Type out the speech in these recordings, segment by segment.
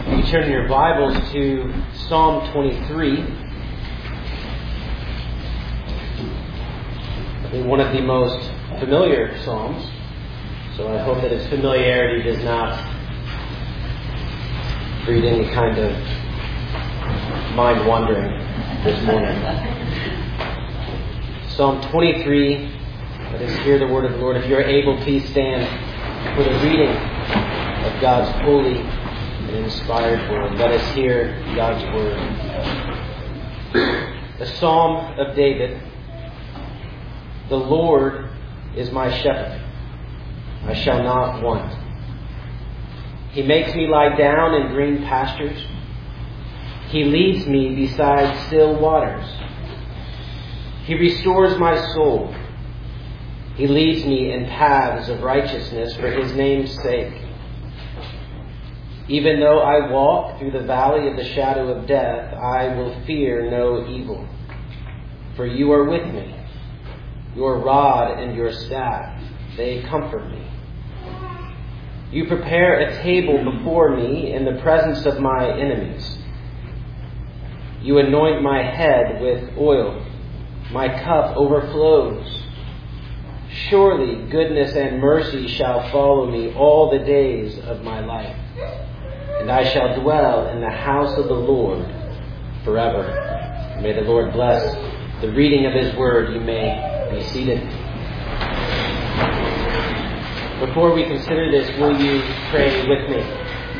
You turn in your Bibles to Psalm 23. I think one of the most familiar Psalms. So I hope that its familiarity does not breed any kind of mind wandering this morning. Psalm 23. Let us hear the word of the Lord. If you are able, please stand for the reading of God's holy and inspired word. Let us hear God's word. The Psalm of David. The Lord is my shepherd. I shall not want. He makes me lie down in green pastures. He leads me beside still waters. He restores my soul. He leads me in paths of righteousness for His name's sake. Even though I walk through the valley of the shadow of death, I will fear no evil. For you are with me. Your rod and your staff, they comfort me. You prepare a table before me in the presence of my enemies. You anoint my head with oil. My cup overflows. Surely goodness and mercy shall follow me all the days of my life, and I shall dwell in the house of the Lord forever. May the Lord bless the reading of His word. You may be seated. Before we consider this, will you pray with me?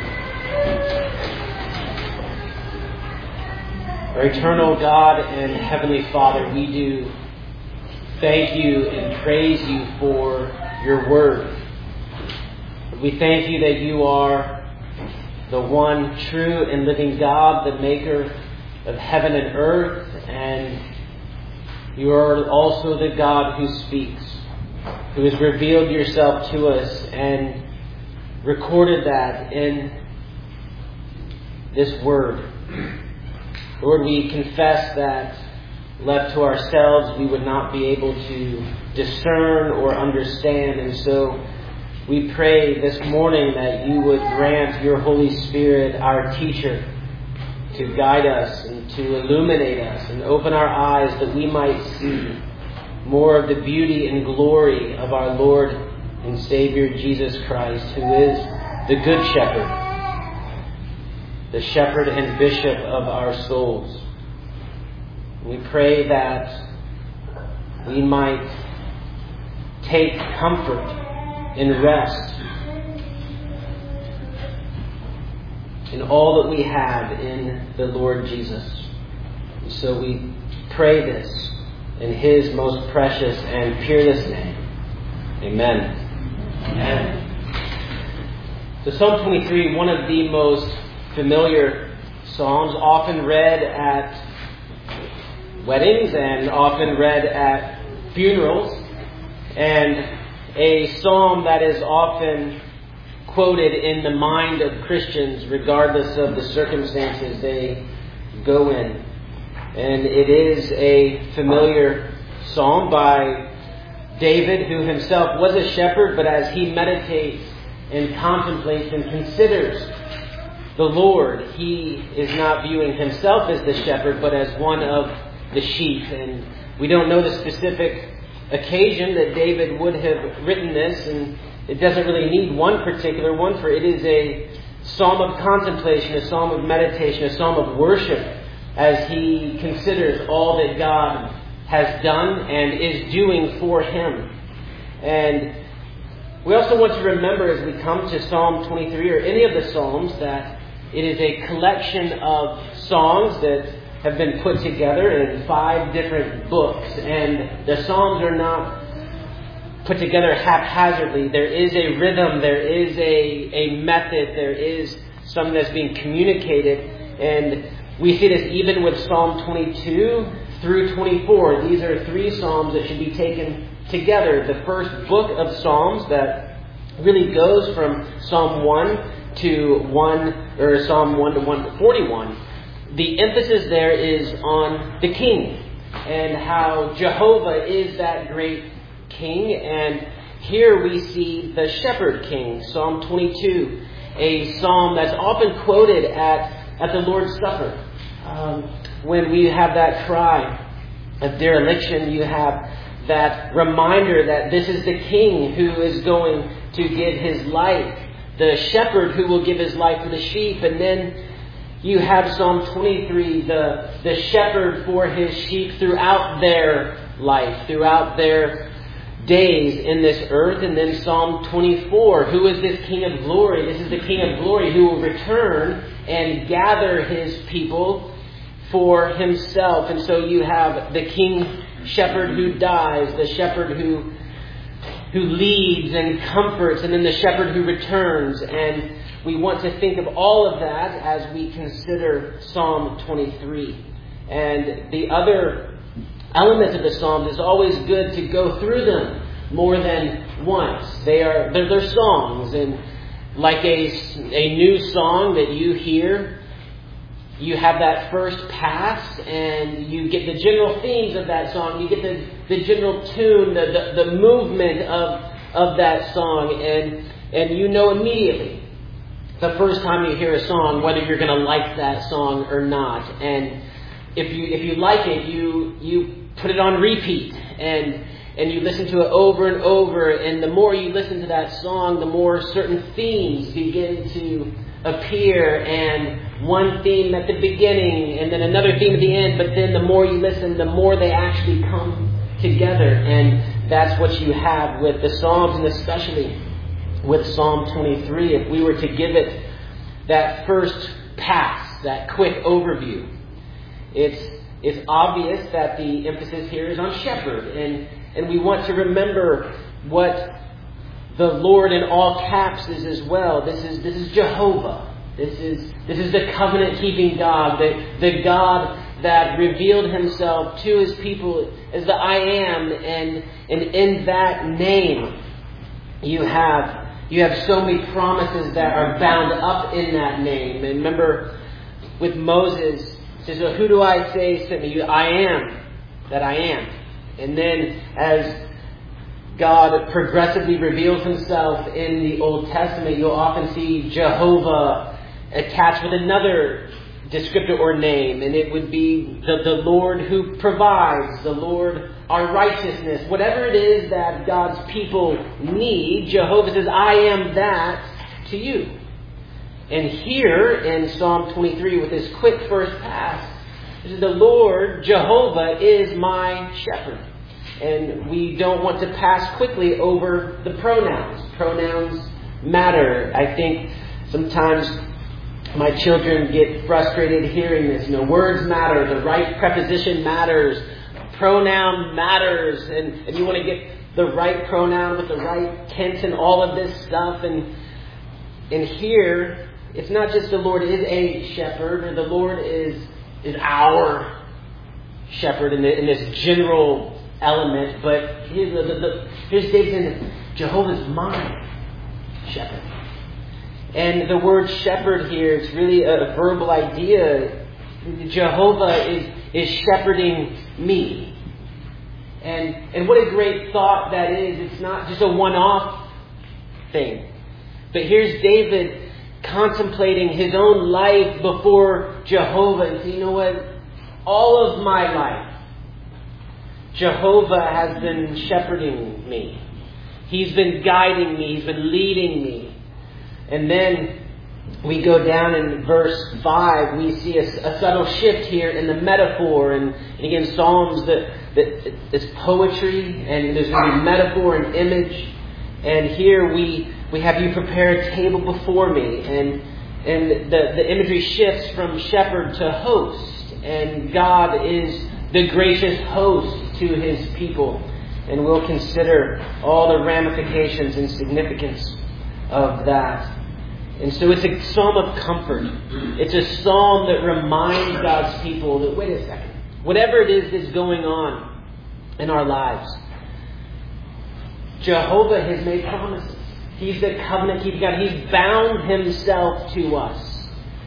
Our eternal God and Heavenly Father, we do thank you and praise you for your word. We thank you that you are the one true and living God, the maker of heaven and earth, and you are also the God who speaks, who has revealed yourself to us and recorded that in this word. Lord, we confess that left to ourselves, we would not be able to discern or understand. And so we pray this morning that you would grant your Holy Spirit, our teacher, to guide us and to illuminate us and open our eyes that we might see more of the beauty and glory of our Lord and Savior Jesus Christ, who is the Good Shepherd, the Shepherd and Bishop of our souls. We pray that we might take comfort and rest in all that we have in the Lord Jesus. And so we pray this in His most precious and peerless name. Amen. Amen. So Psalm 23, one of the most familiar psalms, often read at weddings and often read at funerals, and a psalm that is often quoted in the mind of Christians regardless of the circumstances they go in. And it is a familiar psalm by David, who himself was a shepherd, but as he meditates and contemplates and considers the Lord, he is not viewing himself as the shepherd, but as one of the sheep. And we don't know the specific occasion that David would have written this, and it doesn't really need one particular one, for it is a psalm of contemplation, a psalm of meditation, a psalm of worship, as he considers all that God has done and is doing for him. And we also want to remember, as we come to Psalm 23 or any of the Psalms, that it is a collection of songs that have been put together in 5 different books. And the Psalms are not put together haphazardly. There is a rhythm, there is a method, there is something that's being communicated. And we see this even with Psalm 22 through 24. These are 3 Psalms that should be taken together. The first book of Psalms that really goes from Psalm 1 to 1, or Psalm 1 to 141. The emphasis there is on the king and how Jehovah is that great king. And here we see the shepherd king, Psalm 22. a psalm that's often quoted at the Lord's Supper. When we have that cry of dereliction, you have that reminder that this is the King who is going to give his life, the shepherd who will give his life for the sheep. And then you have Psalm 23, the shepherd for his sheep throughout their life, throughout their days in this earth. And then Psalm 24, who is this King of glory? This is the King of glory who will return and gather his people for himself. And so you have the King shepherd who dies, the shepherd who leads and comforts, and then the shepherd who returns. And we want to think of all of that as we consider Psalm 23. And the other elements of the Psalms, is always good to go through them more than once. They're songs, and like a new song that you hear, you have that first pass, and you get the general themes of that song. You get the general tune, the movement of that song, and you know immediately the first time you hear a song whether you're going to like that song or not. And if you like it, you put it on repeat, and you listen to it over and over. And the more you listen to that song, the more certain themes begin to appear, and one theme at the beginning and then another theme at the end, but then the more you listen, the more they actually come together. And that's what you have with the Psalms, and especially with Psalm 23. If we were to give it that first pass, that quick overview, it's obvious that the emphasis here is on shepherd, and we want to remember what the Lord in all caps is as well. This is Jehovah. This is the covenant-keeping God, the God that revealed himself to his people as the I Am, and in that name you have so many promises that are bound up in that name. And remember with Moses, it says, "Well, who do I say sent me? I am that I am." And then as God progressively reveals himself in the Old Testament, you'll often see Jehovah attached with another descriptor or name, and it would be the Lord who provides, the Lord our righteousness. Whatever it is that God's people need, Jehovah says, "I am that to you." And here in Psalm 23, with this quick first pass, this is the Lord, Jehovah, is my shepherd. And we don't want to pass quickly over the pronouns. Pronouns matter. I think sometimes my children get frustrated hearing this. Words matter. The right preposition matters. Pronoun matters. And you want to get the right pronoun with the right tense and all of this stuff. And here, it's not just the Lord is a shepherd, or the Lord is our shepherd in this general element, but here's David saying, Jehovah's my shepherd. And the word shepherd here is really a verbal idea. Jehovah is shepherding me. And what a great thought that is. It's not just a one-off thing. But here's David contemplating his own life before Jehovah and saying, you know what? All of my life, Jehovah has been shepherding me. He's been guiding me. He's been leading me. And then we go down in verse 5. We see a subtle shift here in the metaphor. And again, Psalms, that it's poetry, and there's going to be metaphor and image. And here we have you prepare a table before me. And the imagery shifts from shepherd to host. And God is the gracious host to his people. And we'll consider all the ramifications and significance of that. And so it's a psalm of comfort. It's a psalm that reminds God's people that, wait a second, whatever it is that's going on in our lives, Jehovah has made promises. He's the covenant-keeping God. He's bound himself to us.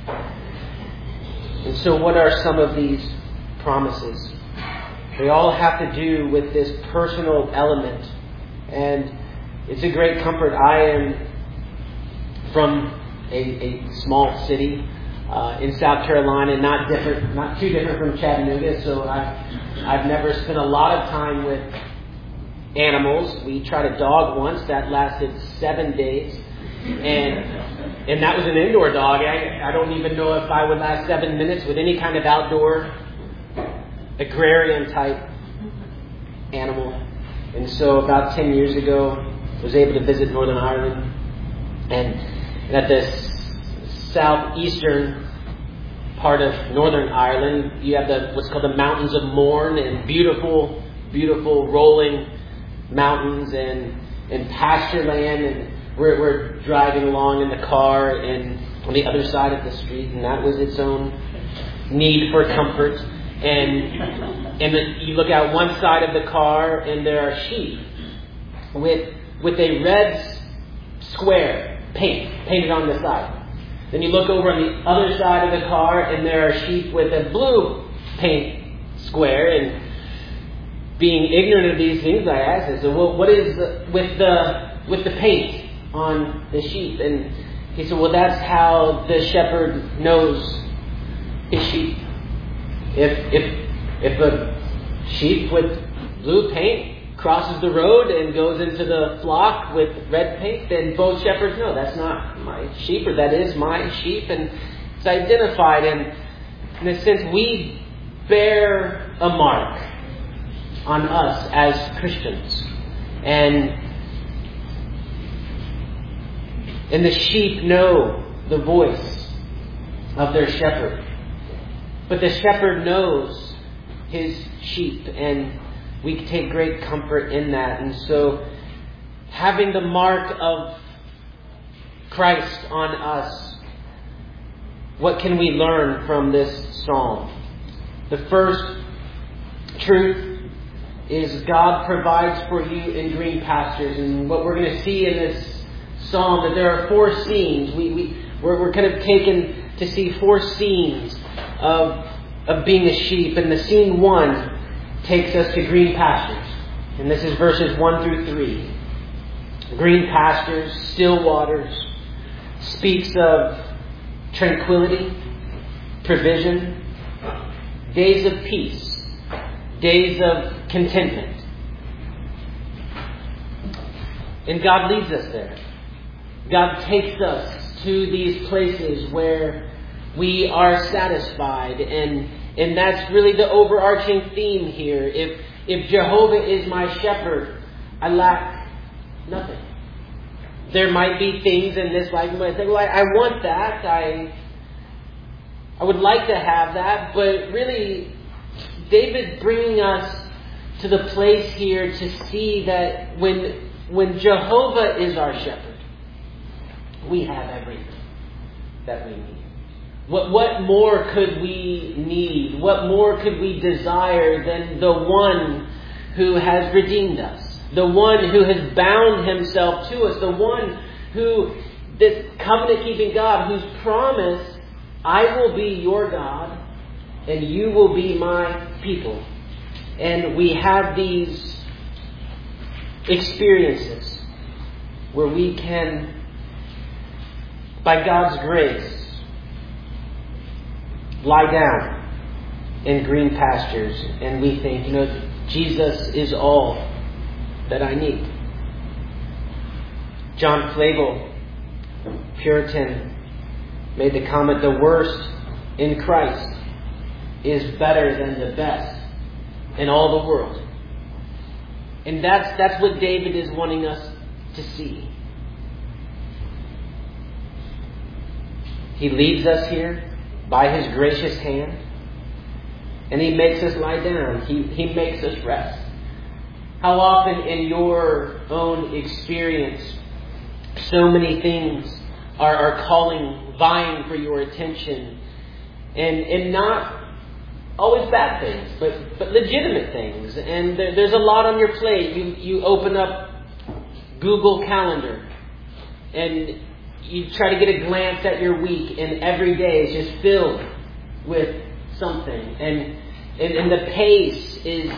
And so what are some of these promises? They all have to do with this personal element. And it's a great comfort. I am from a small city in South Carolina, not too different from Chattanooga. So I've never spent a lot of time with animals. We tried a dog once that lasted 7 days, and that was an indoor dog. I don't even know if I would last 7 minutes with any kind of outdoor agrarian type animal. And so about 10 years ago, I was able to visit Northern Ireland, and at the southeastern part of Northern Ireland, you have what's called the Mountains of Mourne, and beautiful, beautiful rolling mountains and pasture land. And we're driving along in the car and on the other side of the street, and that was its own need for comfort. And you look out one side of the car, and there are sheep with a red square painted on the side. Then you look over on the other side of the car, and there are sheep with a blue paint square. And being ignorant of these things, I asked, well, what is with the paint on the sheep? And he said, well, that's how the shepherd knows his sheep. If a sheep with blue paint crosses the road and goes into the flock with red paint, then both shepherds know that's not my sheep, or that is my sheep, and it's identified. And in a sense, we bear a mark on us as Christians, and the sheep know the voice of their shepherd, but the shepherd knows his sheep, and we take great comfort in that. And so, having the mark of Christ on us, what can we learn from this psalm? The first truth is God provides for you in green pastures. And what we're going to see in this psalm, that there are 4 scenes. We're kind of taken to see 4 scenes of being a sheep. And the scene 1 takes us to green pastures. And this is verses 1 through 3. Green pastures, still waters, speaks of tranquility, provision, days of peace, days of contentment. And God leads us there. God takes us to these places where we are satisfied, and that's really the overarching theme here. If Jehovah is my shepherd, I lack nothing. There might be things in this life you might say, well, I want that. I would like to have that. But really, David's bringing us to the place here to see that when Jehovah is our shepherd, we have everything that we need. What more could we need? What more could we desire than the one who has redeemed us? The one who has bound himself to us. The one who, this covenant-keeping God, whose promise, I will be your God and you will be my people. And we have these experiences where we can, by God's grace, lie down in green pastures, and we think, Jesus is all that I need. John Flavel, Puritan, made the comment, the worst in Christ is better than the best in all the world. And that's what David is wanting us to see. He leads us here by his gracious hand, and he makes us lie down. He makes us rest. How often in your own experience, so many things are calling, vying for your attention, and not always bad things, but legitimate things. And there's a lot on your plate. You open up Google Calendar, and you try to get a glance at your week, and every day is just filled with something. And the pace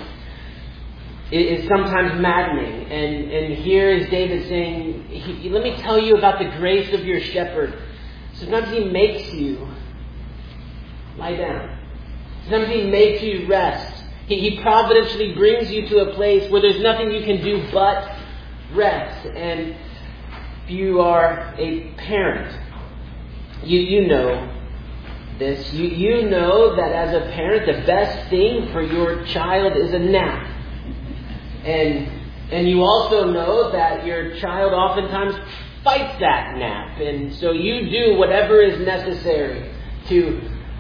is sometimes maddening. And here is David saying, let me tell you about the grace of your shepherd. Sometimes He makes you lie down. Sometimes He makes you rest. He providentially brings you to a place where there's nothing you can do but rest. And if you are a parent, you know this. You know that as a parent, the best thing for your child is a nap. And you also know that your child oftentimes fights that nap. And so you do whatever is necessary to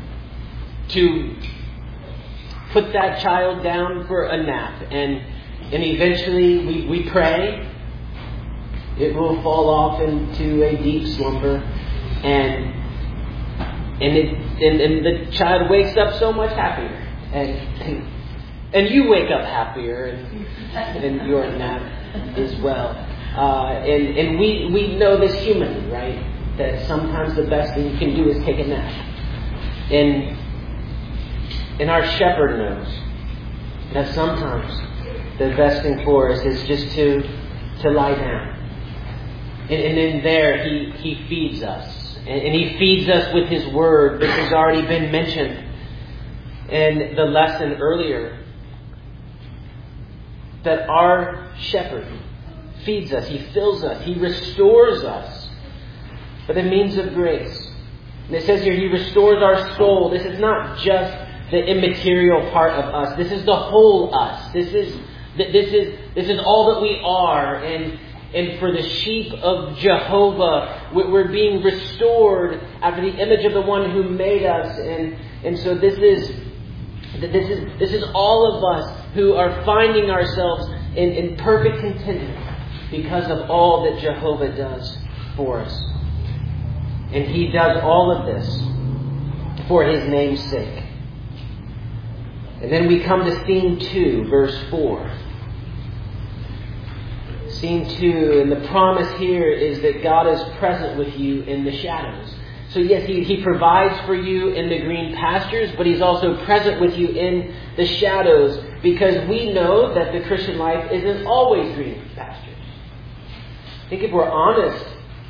put that child down for a nap. And eventually we pray. It will fall off into a deep slumber. And the child wakes up so much happier. And you wake up happier in your nap as well. And we know this humanly, right? That sometimes the best thing you can do is take a nap. And our shepherd knows that sometimes the best thing for us is just to lie down. And in there he feeds us. And He feeds us with His Word, which has already been mentioned in the lesson earlier. That our shepherd feeds us, He fills us, He restores us by the means of grace. And it says here, He restores our soul. This is not just the immaterial part of us. This is the whole us. This is all that we are. And for the sheep of Jehovah, we're being restored after the image of the one who made us. And so this is all of us who are finding ourselves in perfect contentment because of all that Jehovah does for us. And He does all of this for His name's sake. And then we come to theme 2, verse 4. Theme 2, and the promise here is that God is present with you in the shadows. So yes, He provides for you in the green pastures, but He's also present with you in the shadows, because we know that the Christian life isn't always green pastures. I think if we're honest,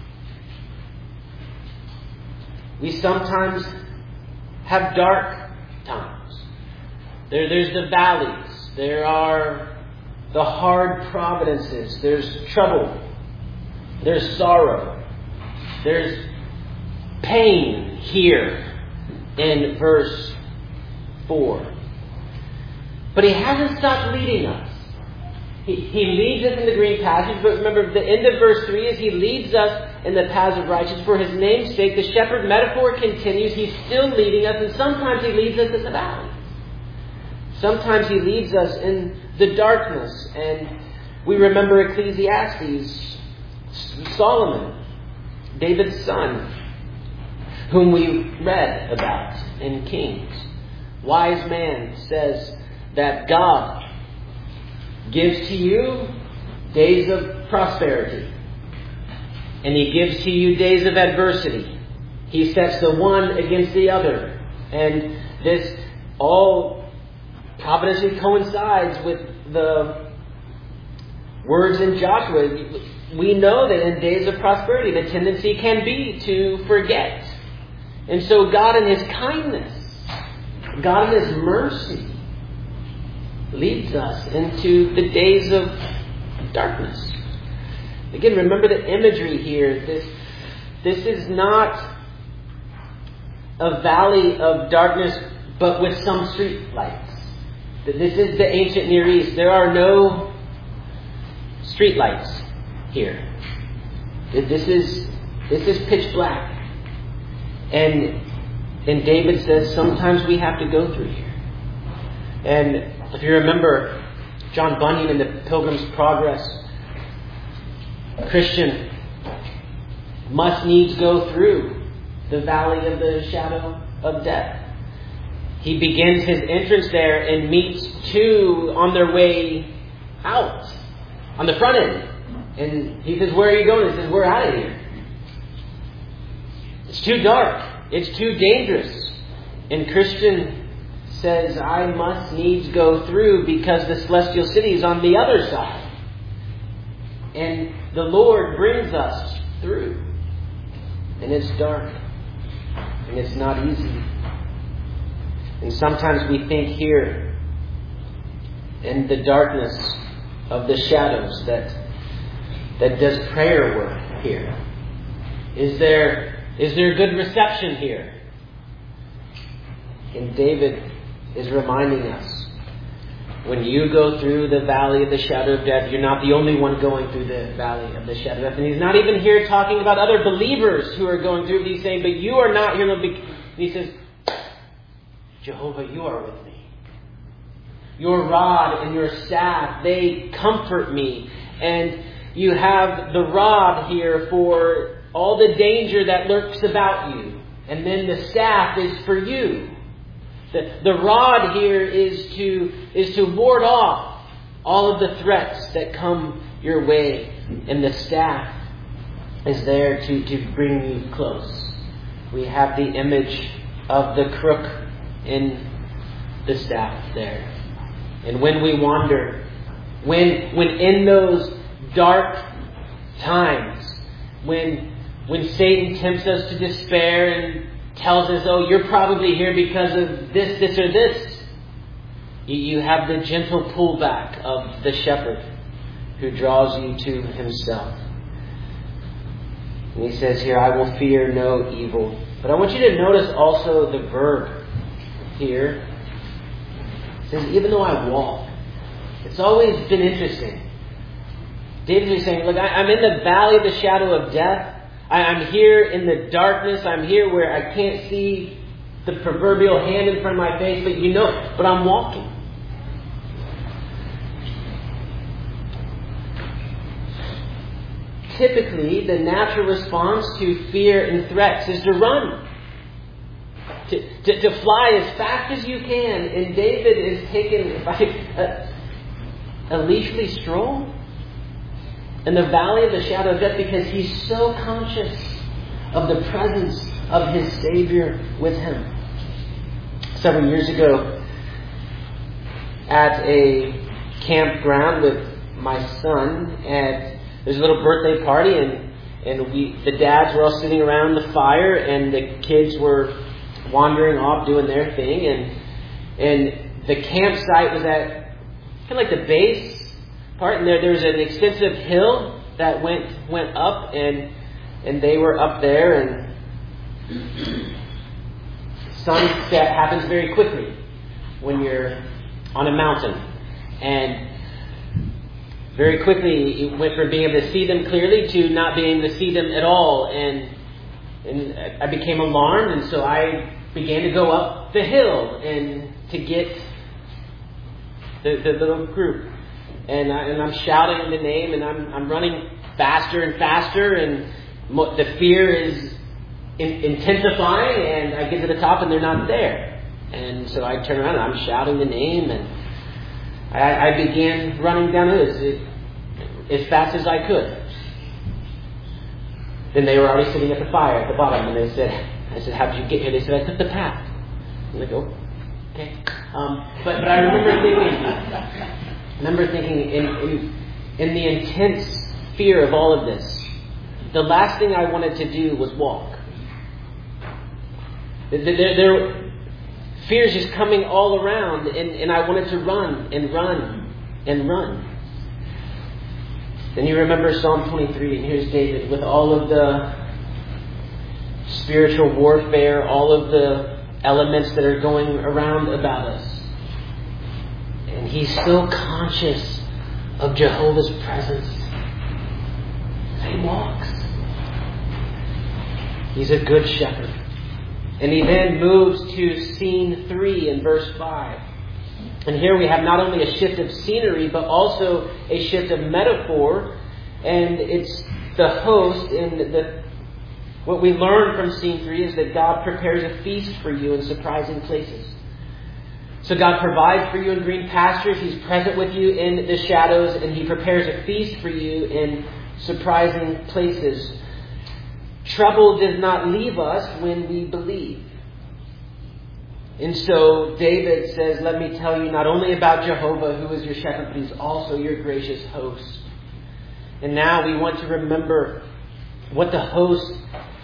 we sometimes have dark times. There's the valleys. There are the hard providences. There's trouble. There's sorrow. There's pain here in verse 4. But He hasn't stopped leading us. He leads us in the green pastures, but remember the end of verse 3 is He leads us in the paths of righteousness for His name's sake. The shepherd metaphor continues. He's still leading us, and sometimes He leads us in the valley. Sometimes He leads us in the darkness. And we remember Ecclesiastes, Solomon, David's son, whom we read about in Kings. Wise man says that God gives to you days of prosperity, and He gives to you days of adversity. He sets the one against the other. And this all providentially coincides with the words in Joshua. We know that in days of prosperity, the tendency can be to forget. And so God in His kindness, God in His mercy, leads us into the days of darkness. Again, remember the imagery here. This is not a valley of darkness, but with some street lights. This is the ancient Near East. There are no street lights here. This is pitch black. And David says sometimes we have to go through here. And if you remember John Bunyan in the Pilgrim's Progress, a Christian must needs go through the valley of the shadow of death. He begins his entrance there and meets two on their way out on the front end. And he says, "Where are you going?" He says, "We're out of here. It's too dark. It's too dangerous." And Christian says, "I must needs go through because the celestial city is on the other side." And the Lord brings us through. And it's dark. And it's not easy. And sometimes we think here in the darkness of the shadows that does prayer work here? Is there good reception here? And David is reminding us, when you go through the valley of the shadow of death, you're not the only one going through the valley of the shadow of death. And he's not even here talking about other believers who are going through it. He's saying, but you are not here. And he says, Jehovah, you are with me. Your rod and your staff, they comfort me. And you have the rod here for all the danger that lurks about you. And then the staff is for you. The rod here is to ward off all of the threats that come your way. And the staff is there to bring you close. We have the image of the crook in the staff there. And when we wander, when in those dark times, when Satan tempts us to despair and tells us, oh, you're probably here because of this, or this, you have the gentle pullback of the shepherd who draws you to himself. And he says here, I will fear no evil. But I want you to notice also the verb here. It says, even though I walk. It's always been interesting. David is saying, look, I'm in the valley of the shadow of death. I'm here in the darkness. I'm here where I can't see the proverbial hand in front of my face, but I'm walking. Typically, the natural response to fear and threats is to run. To fly as fast as you can. And David is taking a leisurely stroll in the valley of the shadow of death because he's so conscious of the presence of his Savior with him. Several years ago, at a campground with my son, there's a little birthday party, and the dads were all sitting around the fire, and the kids were wandering off doing their thing, and the campsite was at kind of like the base part, and there was an extensive hill that went up, and they were up there, and sunset happens very quickly when you're on a mountain, and very quickly it went from being able to see them clearly to not being able to see them at all, and I became alarmed, and so I began to go up the hill and to get the little group. And I'm shouting the name, and I'm running faster and faster, and the fear is intensifying, and I get to the top and they're not there. And so I turn around and I'm shouting the name, and I began running down as fast as I could. Then they were already sitting at the fire at the bottom, and I said, how did you get here? They said, I took the path. I'm like, oh, okay. But I remember thinking in the intense fear of all of this, the last thing I wanted to do was walk. There fears just coming all around, and I wanted to run and run and run. Then you remember Psalm 23, and here's David with all of the spiritual warfare, all of the elements that are going around about us. And he's so conscious of Jehovah's presence. He walks. He's a good shepherd. And he then moves to scene 3 in verse 5. And here we have not only a shift of scenery, but also a shift of metaphor. And it's the host. And what we learn from scene 3 is that God prepares a feast for you in surprising places. So God provides for you in green pastures. He's present with you in the shadows. And He prepares a feast for you in surprising places. Trouble does not leave us when we believe. And so David says, let me tell you not only about Jehovah, who is your shepherd, but He's also your gracious host. And now we want to remember what the host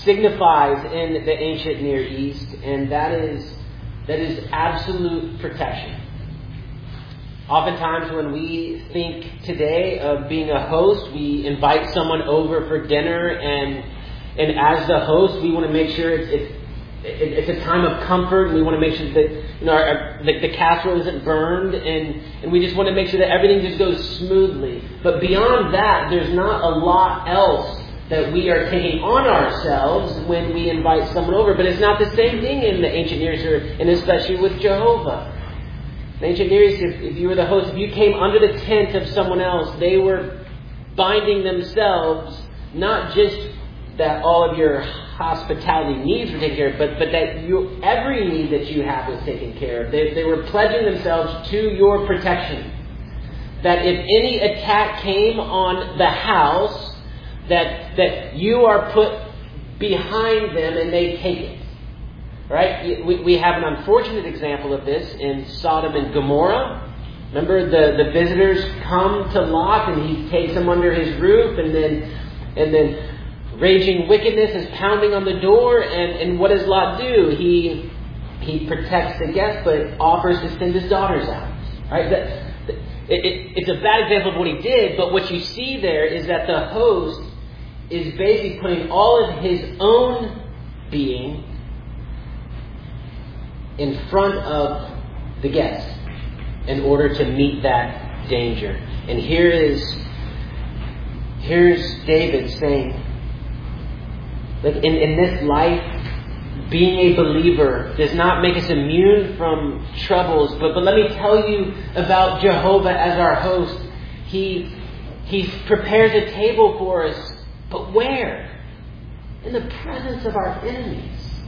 signifies in the ancient Near East, and that is absolute protection. Oftentimes when we think today of being a host, we invite someone over for dinner, and as the host, we want to make sure it's a time of comfort, and we want to make sure that the casserole isn't burned, and we just want to make sure that everything just goes smoothly. But beyond that, there's not a lot else that we are taking on ourselves when we invite someone over. But it's not the same thing in the ancient Near East, and especially with Jehovah. In the ancient Near East, if you were the host, if you came under the tent of someone else, they were binding themselves, not just that all of your hospitality needs were taken care of, but that every need that you have was taken care of. They were pledging themselves to your protection. That if any attack came on the house, that you are put behind them and they take it. Right? We have an unfortunate example of this in Sodom and Gomorrah. Remember, the visitors come to Lot and he takes them under his roof, and then raging wickedness is pounding on the door, and what does Lot do? He protects the guests, but offers to send his daughters out. Right? It's a bad example of what he did, but what you see there is that the host is basically putting all of his own being in front of the guests in order to meet that danger. And here's David saying, like, in this life, being a believer does not make us immune from troubles. But let me tell you about Jehovah as our host. He prepares a table for us. But where? In the presence of our enemies.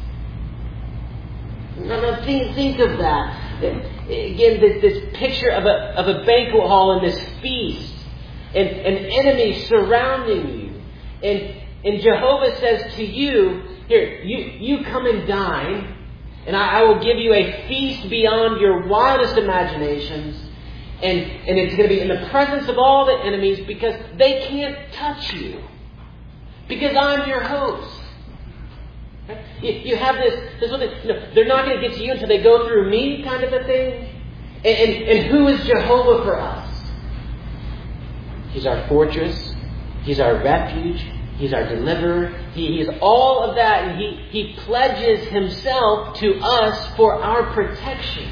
Now think of that. Again, this picture of a banquet hall and this feast, and enemies surrounding you. And Jehovah says to you, here, you come and dine, and I will give you a feast beyond your wildest imaginations. And it's going to be in the presence of all the enemies, because they can't touch you. Because I'm your host. You have this they're not going to get to you until they go through me kind of a thing. And who is Jehovah for us? He's our fortress. He's our refuge. He's our deliverer. He is all of that, and he pledges himself to us for our protection.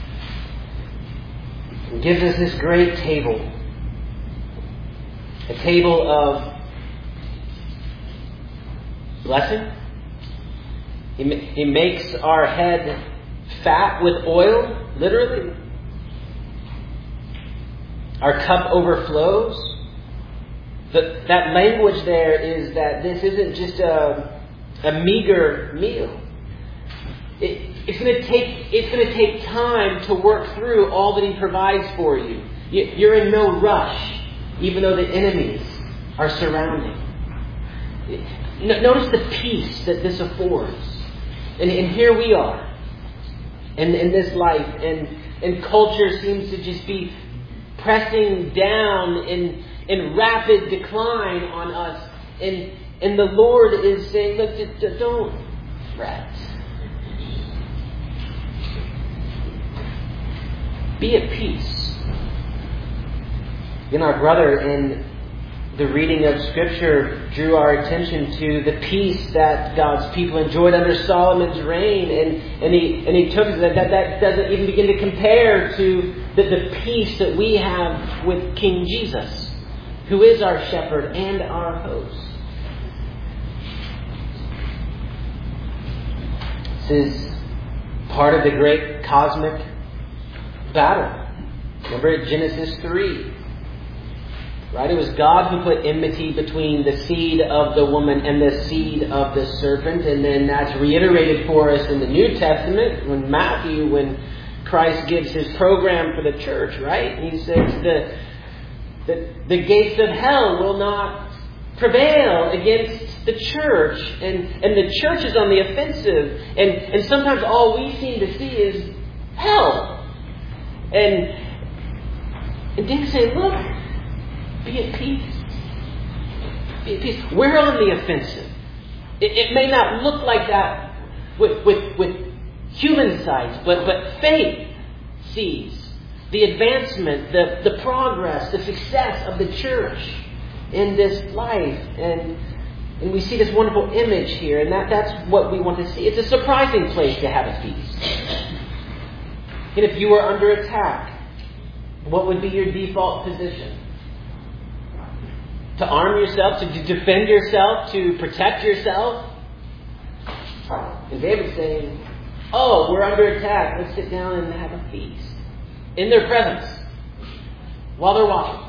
He gives us this great table. A table of blessing. He makes our head fat with oil, literally. Our cup overflows. That language there is that this isn't just a meager meal. It's going to take time to work through all that He provides for you. You're in no rush, even though the enemies are surrounding. Notice the peace that this affords. And here we are in this life, and culture seems to just be pressing down in rapid decline on us. And the Lord is saying, look, don't fret. Be at peace. Our brother in the reading of Scripture drew our attention to the peace that God's people enjoyed under Solomon's reign, and he took that doesn't even begin to compare to the peace that we have with King Jesus, who is our shepherd and our host. This is part of the great cosmic battle. Remember Genesis 3. Right? It was God who put enmity between the seed of the woman and the seed of the serpent. And then that's reiterated for us in the New Testament when Christ gives His program for the church, right? He says the gates of hell will not prevail against the church. And the church is on the offensive. And sometimes all we seem to see is hell. And David said, look, be at peace. Be at peace. We're on the offensive. It may not look like that with human sight, but faith sees the advancement, the progress, the success of the church in this life. And we see this wonderful image here, and that's what we want to see. It's a surprising place to have a feast. And if you were under attack, what would be your default position? To arm yourself, to defend yourself, to protect yourself? And David's saying, oh, we're under attack. Let's sit down and have a feast. In their presence. While they're watching.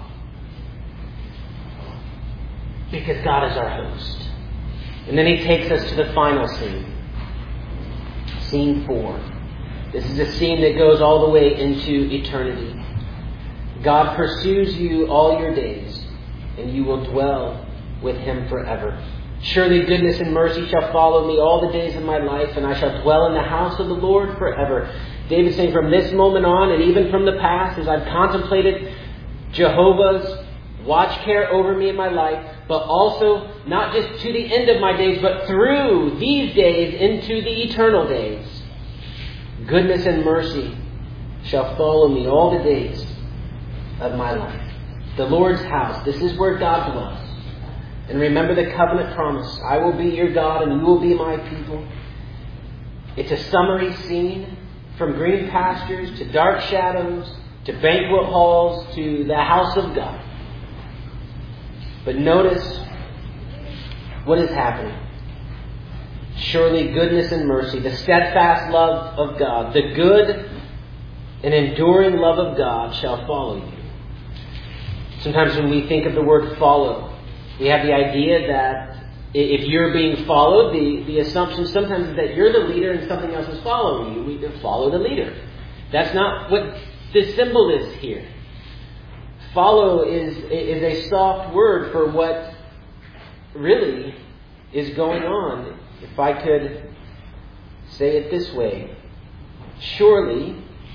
Because God is our host. And then he takes us to the final scene. Scene 4. This is a scene that goes all the way into eternity. God pursues you all your days, and you will dwell with him forever. Surely goodness and mercy shall follow me all the days of my life, and I shall dwell in the house of the Lord forever. David's saying, from this moment on, and even from the past, as I've contemplated Jehovah's watch care over me in my life, but also not just to the end of my days, but through these days into the eternal days. Goodness and mercy shall follow me all the days of my life. The Lord's house. This is where God dwells. And remember the covenant promise. I will be your God and you will be my people. It's a summary scene from green pastures to dark shadows to banquet halls to the house of God. But notice what is happening. Surely goodness and mercy, the steadfast love of God, the good and enduring love of God shall follow you. Sometimes when we think of the word follow, we have the idea that if you're being followed, the assumption sometimes is that you're the leader and something else is following you. We follow the leader. That's not what the symbol is here. Follow is a soft word for what really is going on. If I could say it this way, surely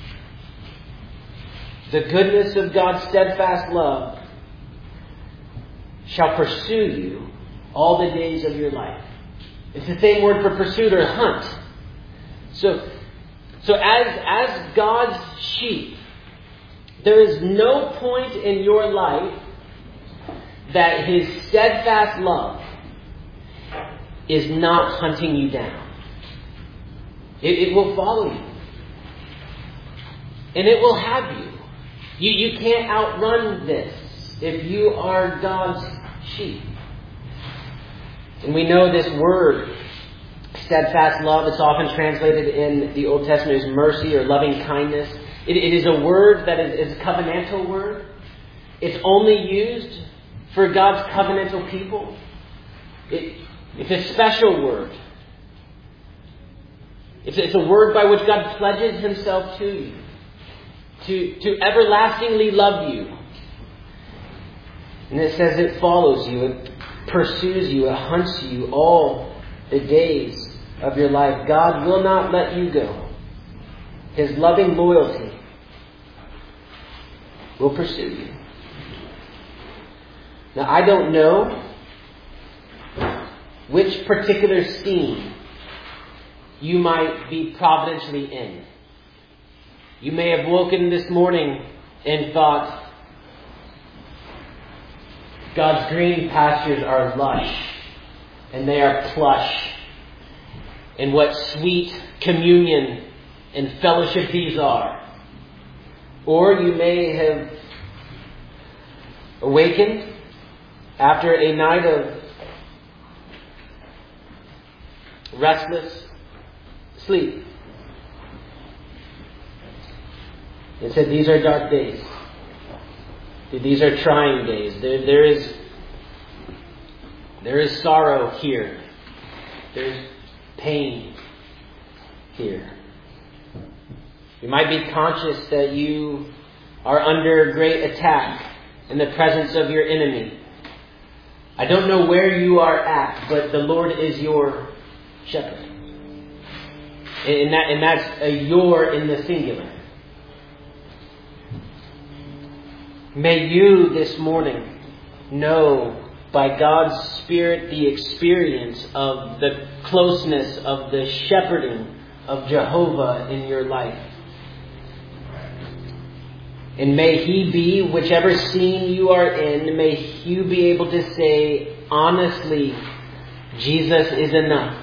the goodness of God's steadfast love shall pursue you all the days of your life. It's the same word for pursuit or hunt. So as God's sheep, there is no point in your life that his steadfast love is not hunting you down. It will follow you. And it will have you. You can't outrun this if you are God's sheep. And we know this word, steadfast love, it's often translated in the Old Testament as mercy or loving kindness. It is a word that is a covenantal word. It's only used for God's covenantal people. It's a special word. It's a word by which God pledges himself to you. To everlastingly love you. And it says it follows you, it pursues you, it hunts you all the days of your life. God will not let you go. His loving loyalty will pursue you. Now, I don't know which particular scene you might be providentially in. You may have woken this morning and thought, God's green pastures are lush and they are plush. And what sweet communion and fellowship these are. Or you may have awakened after a night of restless sleep and said, these are dark days. These are trying days. There is sorrow here. There's pain here. You might be conscious that you are under great attack in the presence of your enemy. I don't know where you are at, but the Lord is your shepherd. And that's a your in the singular. May you this morning know by God's Spirit, the experience of the closeness of the shepherding of Jehovah in your life. And may He be, whichever scene you are in, may you be able to say honestly, Jesus is enough.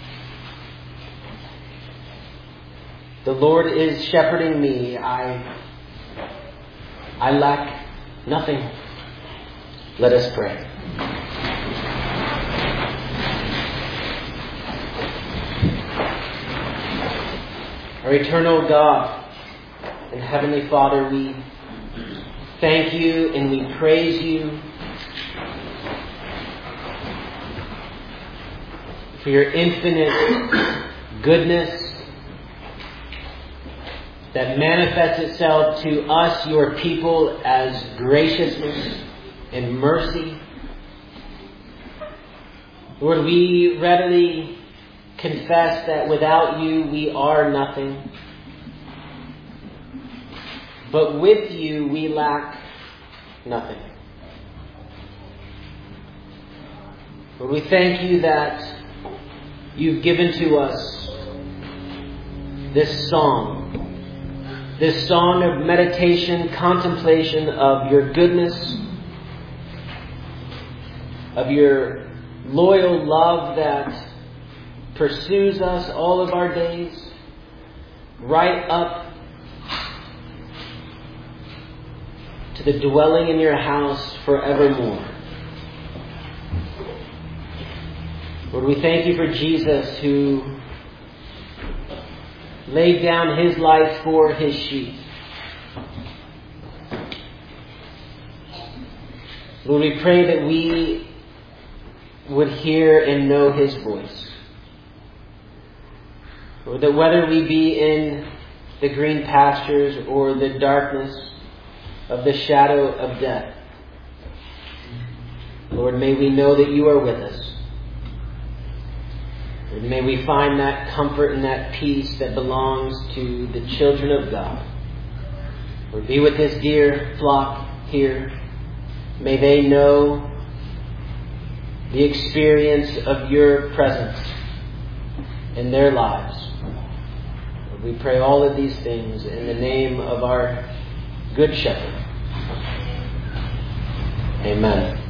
The Lord is shepherding me. I lack nothing. Let us pray. Our eternal God and Heavenly Father, we thank you and we praise you for your infinite goodness that manifests itself to us, your people, as graciousness and mercy. Lord, we readily confess that without you we are nothing. But with you we lack nothing. Lord, we thank you that you've given to us this song of meditation, contemplation of your goodness, of your loyal love that pursues us all of our days, right up to the dwelling in your house forevermore. Lord, we thank you for Jesus, who laid down his life for his sheep. Lord, we pray that we would hear and know his voice. Lord, that whether we be in the green pastures or the darkness of the shadow of death, Lord, may we know that you are with us. And may we find that comfort and that peace that belongs to the children of God. Lord, be with this dear flock here. May they know the experience of your presence in their lives. Lord, we pray all of these things in the name of our Good Shepherd. Amen.